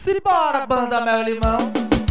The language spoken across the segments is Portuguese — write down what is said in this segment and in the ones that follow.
Simbora, banda Mel e Limão.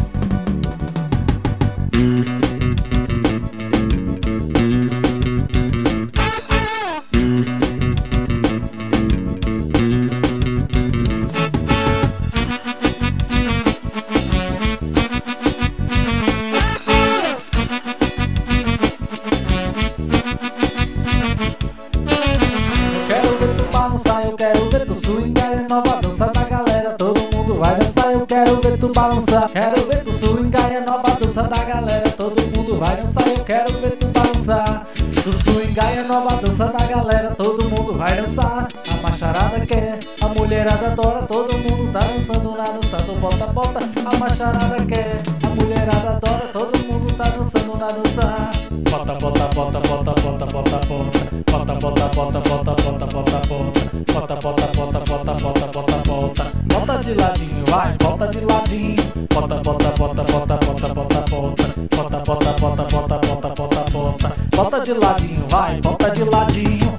Quero ver tu balançar, eu quero ver tu swingar, é nova dança da galera, todo mundo vai dançar. Eu quero ver tu balançar, quero ver tu swingar, é nova dança da galera, todo mundo vai dançar. Eu quero ver tu balançar, tu swingar, é nova dança da galera, todo mundo vai dançar. A macharada quer, a mulherada adora, todo mundo tá dançando na dança do bota bota. A macharada quer, a mulherada adora, todo mundo tá dançando na dança. Bota bota bota bota bota bota bota. Bota, bota, bota, bota, bota, bota, bota. Bota, bota, bota, bota, bota, bota, bota. Bota de ladinho, vai, bota de ladinho. Bota, bota, bota, bota, bota, bota, bota. Bota, bota, bota, bota, bota, bota, bota. Bota de ladinho, vai, bota de ladinho.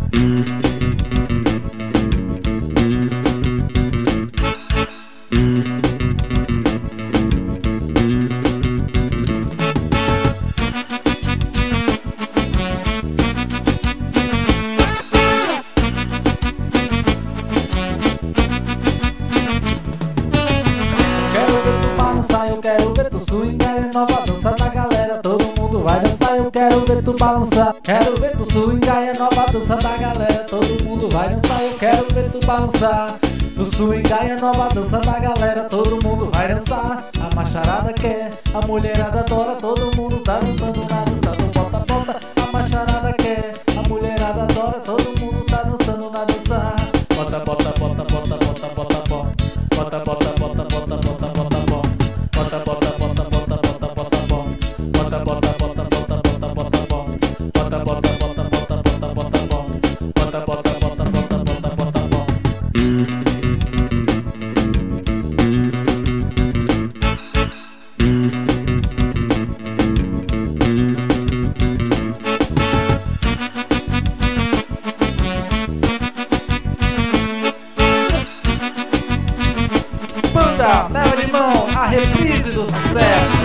Eu quero ver tu swingar, é nova dança da galera, todo mundo vai dançar. Eu quero ver tu balançar, quero ver tu swingar, é nova dança da galera, todo mundo vai dançar. Eu quero ver tu balançar, o swingar é nova dança da galera, todo mundo vai dançar. A macharada quer, a mulherada adora, todo mundo tá dançando na dança do bota bota. A macharada quer, a mulherada adora, todo mundo tá dançando na dança. Bota bota bota bota bota bota bota. Bota bota bota bota bota bota bota. Bota bota bota bota bota bota bota. Bota bota bota bota bota bota bota. Bota bota bota bota bota bota bota. Bota bota bota bota bota bota bota. Banda Mel e Limão, a reprise do sucesso.